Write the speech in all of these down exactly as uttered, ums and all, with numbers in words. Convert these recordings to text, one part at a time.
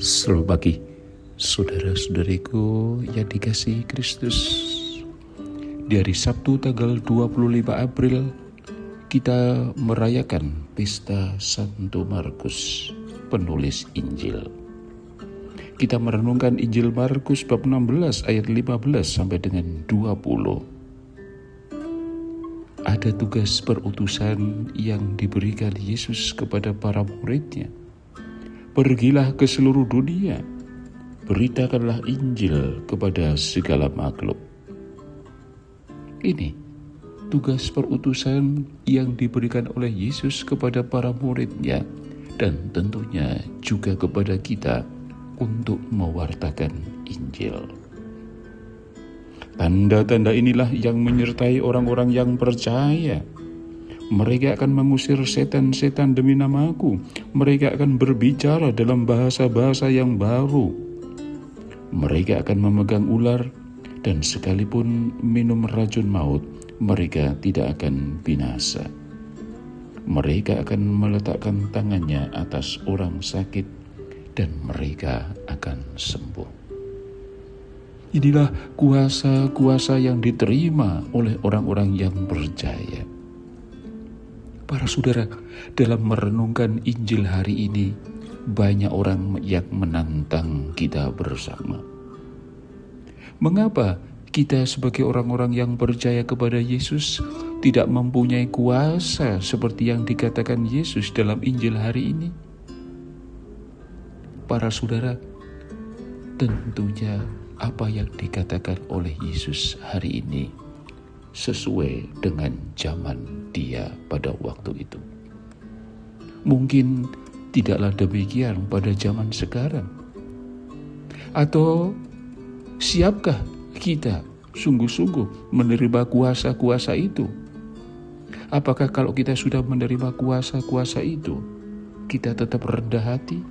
Selamat pagi, saudara-saudariku yang dikasihi Kristus. Di hari Sabtu tanggal dua puluh lima April, kita merayakan Pesta Santo Markus, penulis Injil. Kita merenungkan Injil Markus bab enam belas ayat lima belas sampai dengan dua puluh. Ada tugas perutusan yang diberikan Yesus kepada para muridnya. Pergilah ke seluruh dunia, beritakanlah Injil kepada segala makhluk. Ini tugas perutusan yang diberikan oleh Yesus kepada para muridnya dan tentunya juga kepada kita untuk mewartakan Injil. Tanda-tanda inilah yang menyertai orang-orang yang percaya. Mereka akan mengusir setan-setan demi nama-Ku. Mereka akan berbicara dalam bahasa-bahasa yang baru. Mereka akan memegang ular, dan sekalipun minum racun maut, mereka tidak akan binasa. Mereka akan meletakkan tangannya atas orang sakit, dan mereka akan sembuh. Inilah kuasa-kuasa yang diterima oleh orang-orang yang percaya. Para saudara, dalam merenungkan Injil hari ini, banyak orang yang menantang kita bersama. Mengapa kita sebagai orang-orang yang percaya kepada Yesus tidak mempunyai kuasa seperti yang dikatakan Yesus dalam Injil hari ini? Para saudara, tentunya apa yang dikatakan oleh Yesus hari ini sesuai dengan zaman Dia pada waktu itu. Mungkin tidaklah demikian pada zaman sekarang. Atau siapkah kita sungguh-sungguh menerima kuasa-kuasa itu? Apakah kalau kita sudah menerima kuasa-kuasa itu, kita tetap rendah hati?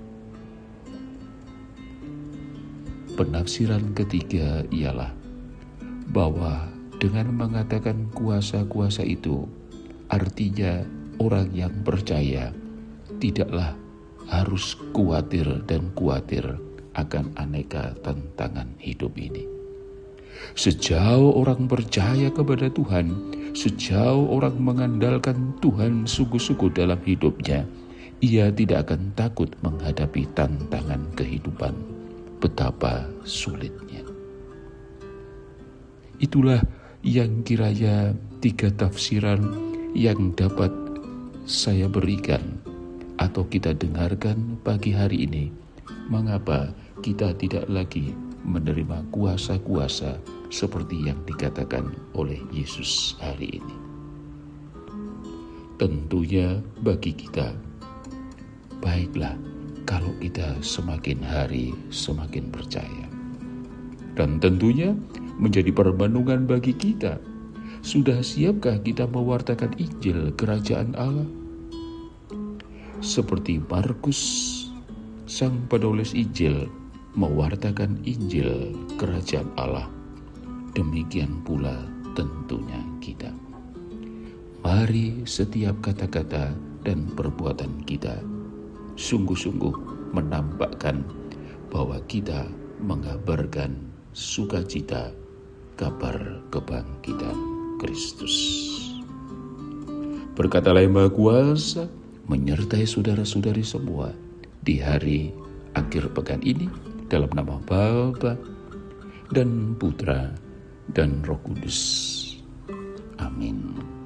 Penafsiran ketiga ialah bahwa dengan mengatakan kuasa-kuasa itu, artinya orang yang percaya tidaklah harus khawatir dan khawatir akan aneka tantangan hidup ini. Sejauh orang percaya kepada Tuhan, sejauh orang mengandalkan Tuhan sungguh-sungguh dalam hidupnya, ia tidak akan takut menghadapi tantangan kehidupan, betapa sulitnya. Itulah yang kiranya tiga tafsiran yang dapat saya berikan atau kita dengarkan pagi hari ini. Mengapa kita tidak lagi menerima kuasa-kuasa seperti yang dikatakan oleh Yesus hari ini? Tentunya bagi kita, baiklah kalau kita semakin hari semakin percaya. Dan tentunya menjadi perenungan bagi kita, sudah siapkah kita mewartakan Injil Kerajaan Allah? Seperti Markus, sang penulis Injil, mewartakan Injil Kerajaan Allah, demikian pula tentunya kita. Mari setiap kata-kata dan perbuatan kita sungguh-sungguh menampakkan bahwa kita mengabarkan sukacita, kabar kebangkitan Kristus. Berkatalah Yang Maha Kuasa menyertai saudara-saudari semua di hari akhir pekan ini, dalam nama Bapa dan Putra dan Roh Kudus. Amin.